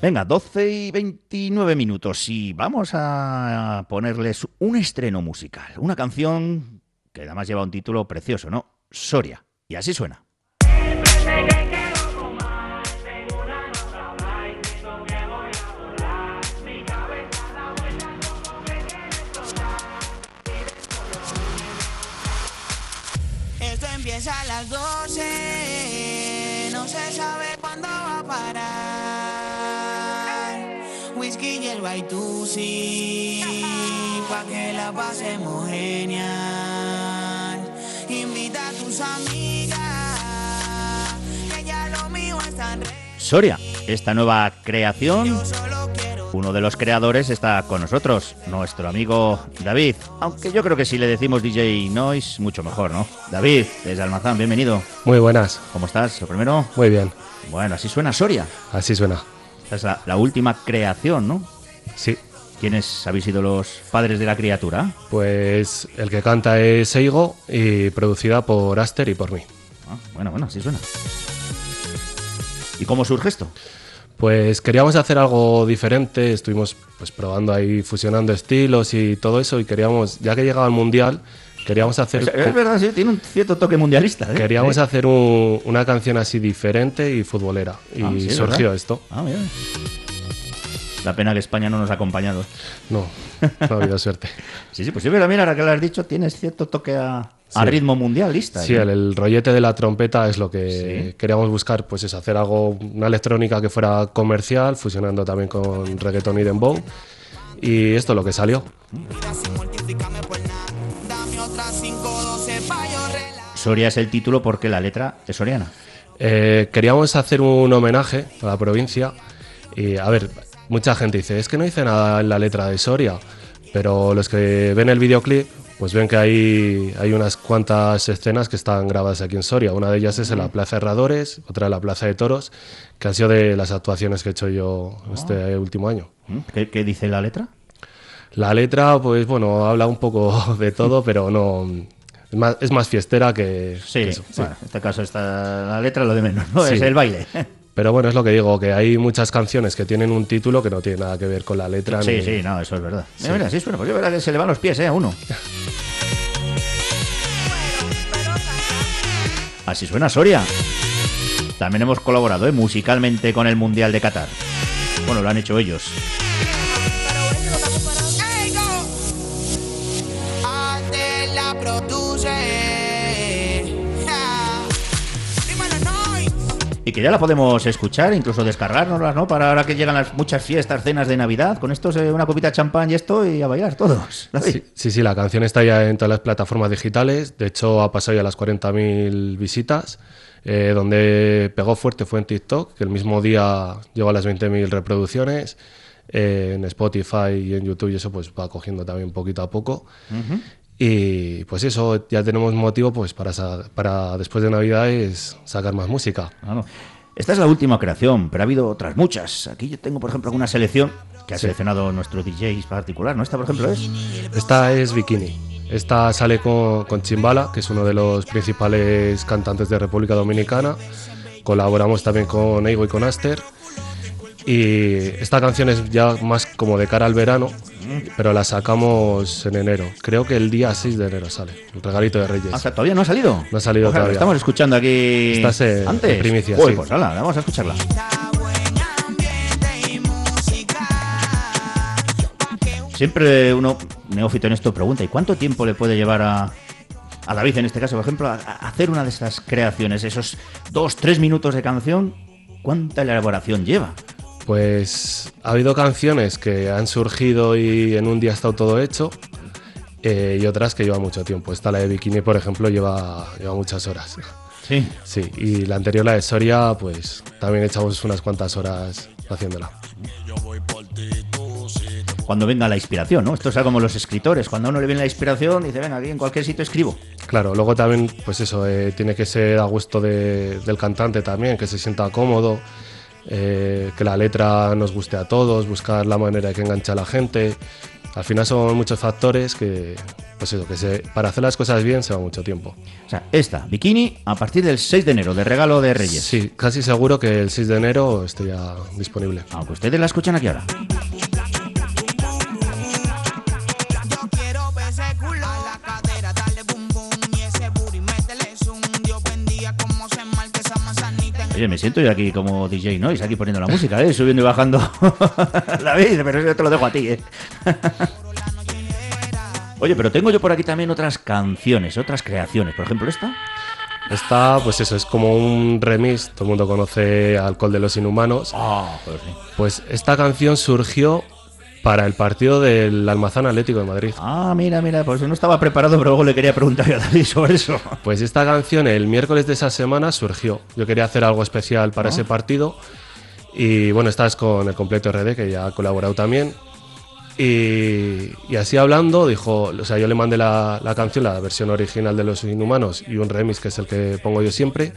Venga, 12:29 y vamos a ponerles un estreno musical. Una canción que además lleva un título precioso, ¿no? Soria. Y así suena. Esto empieza a las 12, no se sabe cuándo va a parar. Whisky y el Baitusi, pa' que la pasemos genial. Invita a tus amigas, que ya lo mío es tan real. Soria, esta nueva creación. Yo solo quiero. Uno de los creadores está con nosotros, nuestro amigo David. Aunque yo creo que si le decimos DJ Noise, mucho mejor, ¿no? David, desde Almazán, bienvenido. Muy buenas. ¿Cómo estás? Lo primero. Muy bien. Bueno, así suena Soria. Así suena. Esta es la última creación, ¿no? Sí. ¿Quiénes habéis sido los padres de la criatura? Pues el que canta es Eigo y producida por Aster y por mí. Ah, bueno, así suena. ¿Y cómo surge esto? Pues queríamos hacer algo diferente, estuvimos pues probando ahí, fusionando estilos y todo eso, y queríamos, ya que llegaba el Mundial, queríamos hacer... Es verdad, sí, tiene un cierto toque mundialista, ¿eh? Queríamos hacer una canción así diferente y futbolera, y sí, surgió ¿verdad? esto. Ah, mira. La pena que España no nos ha acompañado. No ha habido suerte. Sí, pues sí, pero mira, ahora que lo has dicho, tienes cierto toque a Sí. ritmo mundialista. Sí, ¿eh? el rollete de la trompeta es lo que Sí. queríamos buscar, pues es hacer algo, una electrónica que fuera comercial, fusionando también con reggaeton y dembow, y esto es lo que salió. Mira, si multiplícame por nada, dame otras 512 pa' yo relajar. Soria es el título porque la letra es soriana. Queríamos hacer un homenaje a la provincia y, a ver, mucha gente dice, es que no dice nada en la letra de Soria, pero los que ven el videoclip pues ven que hay unas cuantas escenas que están grabadas aquí en Soria. Una de ellas es en la Plaza de Herradores, otra en la Plaza de Toros, que han sido de las actuaciones que he hecho yo este último año. ¿Qué dice la letra? La letra, pues bueno, habla un poco de todo, pero no... Es más fiestera que eso. Sí. Bueno, en este caso está la letra lo de menos, ¿no? Sí. Es el baile. Pero bueno, es lo que digo, que hay muchas canciones que tienen un título que no tiene nada que ver con la letra. Sí, ni... sí, no, eso es verdad. Sí. Mira, sí suena, pues es verdad que se le van los pies, a uno. Así suena Soria. También hemos colaborado musicalmente con el Mundial de Qatar. Bueno, lo han hecho ellos. Ey, go. Aster la produce. Dímelo, Noise. Y que ya la podemos escuchar, incluso descargárnoslas, ¿no? Para ahora que llegan las muchas fiestas, cenas de Navidad. Con esto, una copita de champán y esto, y a bailar todos. David. Sí, la canción está ya en todas las plataformas digitales. De hecho, ha pasado ya las 40.000 visitas. Donde pegó fuerte fue en TikTok, que el mismo día llegó a las 20.000 reproducciones. En Spotify y en YouTube, y eso pues va cogiendo también poquito a poco. Y pues eso, ya tenemos motivo pues para después de Navidades sacar más música. Claro. Esta es la última creación, pero ha habido otras muchas. Aquí yo tengo, por ejemplo, alguna selección que ha seleccionado nuestro DJ particular, ¿no? Esta, por ejemplo, es... Esta es Bikini. Esta sale con Chimbala, que es uno de los principales cantantes de República Dominicana. Colaboramos también con Eigo y con Aster. Y esta canción es ya más como de cara al verano, pero la sacamos en enero. Creo que el día 6 de enero sale, el regalito de Reyes. O sea, ¿todavía no ha salido? No ha salido Ojalá, todavía. Estamos escuchando aquí Estás en antes. primicia, Uy, sí. pues hala, vamos a escucharla. Está buen ambiente y música. Siempre uno, neófito en esto, pregunta, ¿y cuánto tiempo le puede llevar a David, en este caso, por ejemplo, a hacer una de estas creaciones? Esos 2-3 minutos de canción, ¿cuánta elaboración lleva? Pues ha habido canciones que han surgido y en un día ha estado todo hecho, y otras que llevan mucho tiempo. Esta, la de Bikini, por ejemplo, lleva muchas horas. Sí. Sí, y la anterior, la de Soria, pues también echamos unas cuantas horas haciéndola. Cuando venga la inspiración, ¿no? Esto es algo como los escritores. Cuando a uno le viene la inspiración, dice, venga, aquí en cualquier sitio escribo. Claro, luego también, pues eso, tiene que ser a gusto del cantante también, que se sienta cómodo, que la letra nos guste a todos, buscar la manera de que enganche a la gente. Al final son muchos factores que, pues eso, para hacer las cosas bien se va mucho tiempo. O sea, esta, Bikini, a partir del 6 de enero, de regalo de Reyes. Sí, casi seguro que el 6 de enero esté ya disponible. Aunque ustedes la escuchan aquí ahora. Yo quiero ver ese culo a la cadera, dale bum bum y ese booty, métele zoom. Dios bendiga como se marque esa manzanita. Oye, me siento yo aquí como DJ Noise, aquí poniendo la música, subiendo y bajando. David, pero yo te lo dejo a ti, Oye, pero tengo yo por aquí también otras canciones, otras creaciones. Por ejemplo, esta. Esta, pues eso, es como un remix. Todo el mundo conoce Alcohol de los Inhumanos. Pues sí. Pues esta canción surgió para el partido del Almazán Atlético de Madrid. Mira, pues no estaba preparado, pero luego le quería preguntar a David sobre eso. Pues esta canción el miércoles de esa semana surgió. Yo quería hacer algo especial para ese partido. Y bueno, esta es con el Completo RD, que ya ha colaborado también. Y así hablando, dijo, o sea, yo le mandé la canción, la versión original de Los Inhumanos y un remix que es el que pongo yo siempre.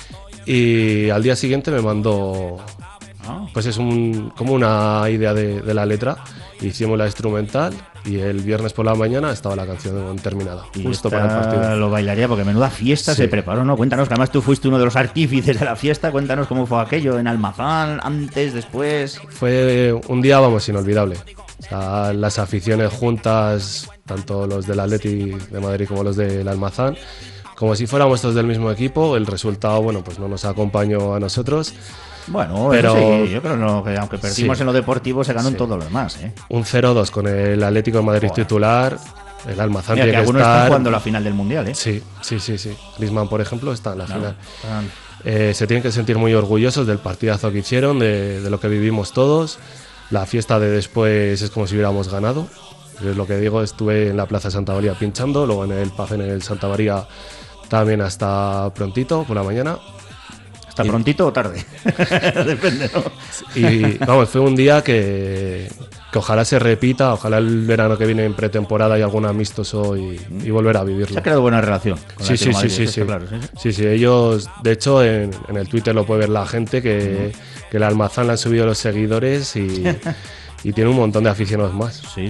Y al día siguiente me mandó, pues es como una idea de la letra. Hicimos la instrumental y el viernes por la mañana estaba la canción terminada, Y justo para el partido. Lo bailaría porque menuda fiesta se preparó, ¿no? Cuéntanos, que además tú fuiste uno de los artífices de la fiesta. Cuéntanos cómo fue aquello en Almazán, antes, después. Fue un día, vamos, inolvidable. O sea, las aficiones juntas, tanto los del Atleti de Madrid como los del Almazán, como si fuéramos todos del mismo equipo. El resultado, bueno, pues no nos acompañó a nosotros. Bueno, pero eso sí, yo creo que aunque perdimos en lo deportivo, se ganó en todo lo demás, Un 0-2 con el Atlético de Madrid titular. El Almazán Mira, tiene que algunos estar... están jugando la final del Mundial, Sí. Griezmann, por ejemplo, está en la final. Se tienen que sentir muy orgullosos del partidazo que hicieron, de lo que vivimos todos. La fiesta de después es como si hubiéramos ganado. Es lo que digo, estuve en la Plaza Santa María pinchando, luego en el pub en el Santa María también hasta prontito, por la mañana. ¿Hasta prontito o tarde? Depende, ¿no? Y vamos, fue un día que ojalá se repita, ojalá el verano que viene en pretemporada haya algún amistoso y volver a vivirlo. Se ha creado buena relación con Sí. Claro, Sí, ellos, de hecho, en el Twitter lo puede ver la gente que el Almazán le han subido los seguidores y tiene un montón de aficionados más. Sí.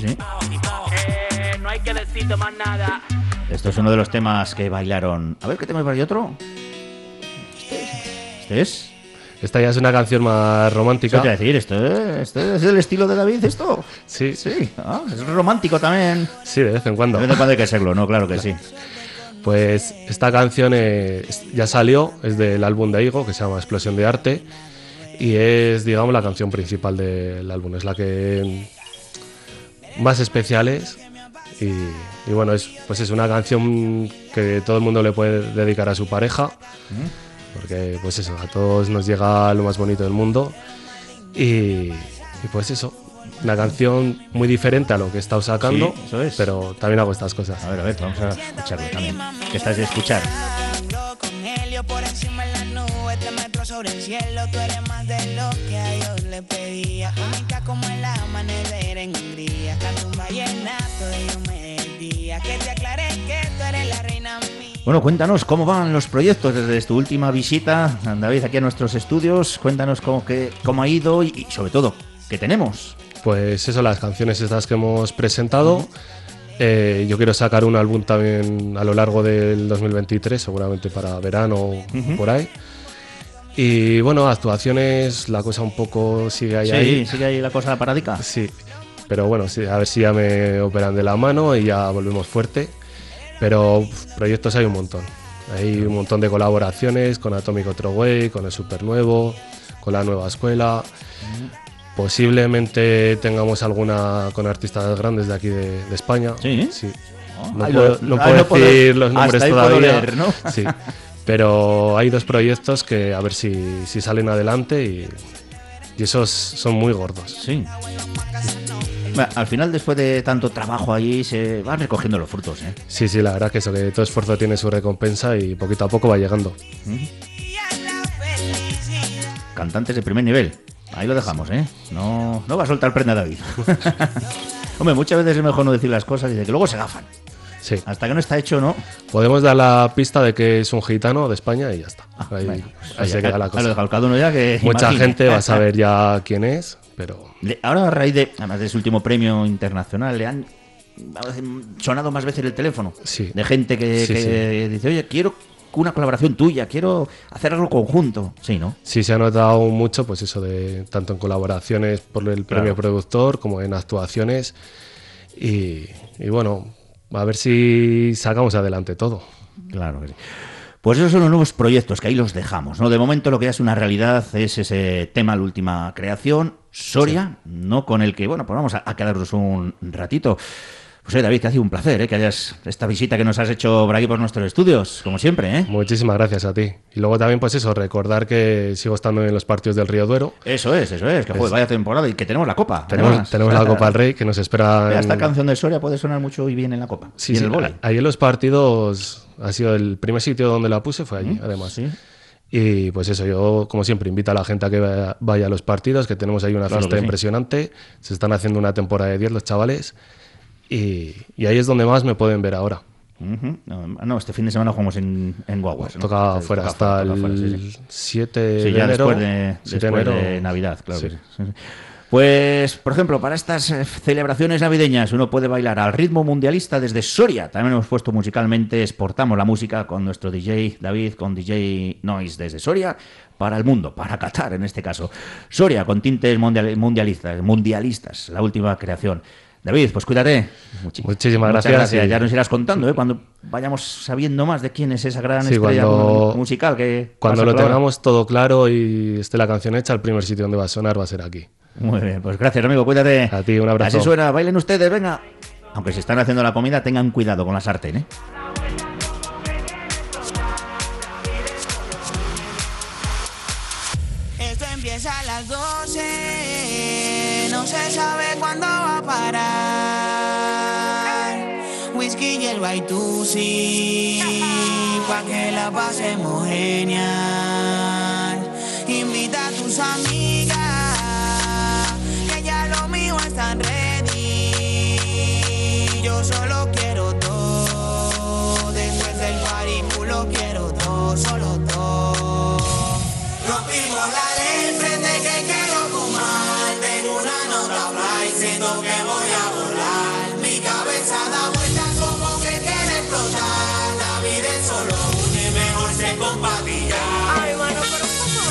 No hay que decirte más nada. Esto es uno de los temas que bailaron. A ver, ¿qué tema hay por ahí otro? ¿Este es? Esta ya es una canción más romántica. Eso te iba a decir, ¿esto es el estilo de David, esto? Sí. Es romántico también. Sí, de vez en cuando. De vez en cuando hay que serlo, ¿no? Claro que sí. Pues esta canción ya salió, es del álbum de Igo, que se llama Explosión de Arte, y es, digamos, la canción principal del álbum. Es la que más especial es. Y bueno, pues es una canción que todo el mundo le puede dedicar a su pareja. Porque pues eso, a todos nos llega lo más bonito del mundo y pues eso, una canción muy diferente a lo que he estado sacando, Sí, eso es. pero también hago estas cosas. A ver, vamos a escucharlo también. ¿Qué estás de escuchar? Con helio por encima en la nube, 3 metros sobre el cielo. Tú eres más de lo que a Dios le pedía. Única como el amanecer en Hungría. Canto un vallenato y yo me decía que te aclaré que tú eres la reina mía. Bueno, cuéntanos cómo van los proyectos desde tu última visita, David, aquí a nuestros estudios. Cuéntanos cómo ha ido y sobre todo, ¿qué tenemos? Pues eso, las canciones estas que hemos presentado. Yo quiero sacar un álbum también a lo largo del 2023, seguramente para verano por ahí. Y bueno, actuaciones, la cosa un poco sigue ahí. Sí, sigue ahí la cosa paradica. Sí, pero bueno, sí, a ver si ya me operan de la mano y ya volvemos fuerte. Pero proyectos hay un montón. Hay un montón de colaboraciones con Atomic Otro Way, con el Supernuevo, con la Nueva Escuela. Posiblemente tengamos alguna con artistas grandes de aquí de España. Sí. No puedo decir los nombres todavía. Leer, ¿no? Sí. Pero hay 2 proyectos que a ver si salen adelante y esos son muy gordos. Sí. Bueno, al final, después de tanto trabajo allí, se van recogiendo los frutos, ¿eh? Sí, la verdad que eso, que todo esfuerzo tiene su recompensa y poquito a poco va llegando. Cantantes de primer nivel. Ahí lo dejamos, ¿eh? No va a soltar prenda David. Hombre, muchas veces es mejor no decir las cosas y de que luego se gafan. Sí. Hasta que no está hecho, ¿no? Podemos dar la pista de que es un gitano de España y ya está. Ahí Bueno, ahí se queda la cosa. Cada uno ya que Mucha imagine. gente va a saber ya quién es, pero... Ahora, a raíz de, además de su último premio internacional, le han sonado más veces el teléfono. Sí. De gente que dice, oye, quiero una colaboración tuya, quiero hacer algo conjunto. Sí, ¿no? Sí, se ha notado mucho, pues eso, de tanto en colaboraciones por el premio productor como en actuaciones. Y bueno, a ver si sacamos adelante todo. Claro que sí. Pues esos son los nuevos proyectos, que ahí los dejamos, ¿no? De momento lo que ya es una realidad es ese tema, la última creación, Soria, sí, ¿no? Con el que, bueno, pues vamos a quedarnos un ratito. Pues David, que ha sido un placer, que hayas esta visita que nos has hecho por aquí por nuestros estudios, como siempre, ¿eh? Muchísimas gracias a ti. Y luego también, pues eso, recordar que sigo estando en los partidos del Río Duero. Eso es, que joder, vaya temporada y que tenemos la Copa. Tenemos la Copa del Rey que nos espera. Esta canción de Soria puede sonar mucho y bien en la Copa. Sí, y en el vóley. Ahí en los partidos ha sido el primer sitio donde la puse, fue allí, además. Sí. Y pues eso, yo como siempre invito a la gente a que vaya a los partidos, que tenemos ahí una fiesta impresionante. Se están haciendo una temporada de 10 los chavales. Y ahí es donde más me pueden ver ahora. No, este fin de semana jugamos en Guaguas, ¿no? Toca fuera hasta el 7 de enero. Después de Navidad, claro. Sí. Que sí. Pues, por ejemplo, para estas celebraciones navideñas uno puede bailar al ritmo mundialista desde Soria. También hemos puesto musicalmente, exportamos la música con nuestro DJ David, con DJ Noise desde Soria para el mundo, para Qatar en este caso. Soria con tintes mundialistas, la última creación. David, pues cuídate. Muchísimas gracias. Ya nos irás contando, cuando vayamos sabiendo más de quién es esa gran estrella musical que... Cuando lo tengamos todo claro y esté la canción hecha, el primer sitio donde va a sonar va a ser aquí. Muy bien, pues gracias, amigo, cuídate. A ti, un abrazo. Así suena, bailen ustedes, venga. Aunque se están haciendo la comida, tengan cuidado con la sartén, ¿eh? Esto empieza a las 12, no se sabe cuándo va a parar. Whisky y el Baitusi, pa' que la pasemos genial. Invita a tus amigas, que ya lo mío están ready. Yo solo quiero dos, después del party lo quiero dos, solo dos. Rompimos la ley, frente que quiero fumar. Tengo una nota fly, siento que voy a volar. Mi cabeza da vueltas como que quiere explotar. La vida es solo una y mejor se compatilla. Ay, mano, pero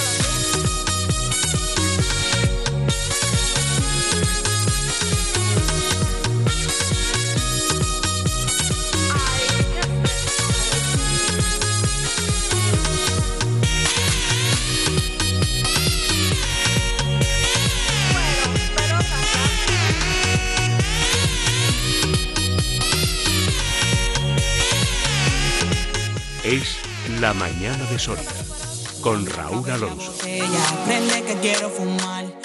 Es La Mañana de Soria, con Raúl Alonso. prende que quiero fumar.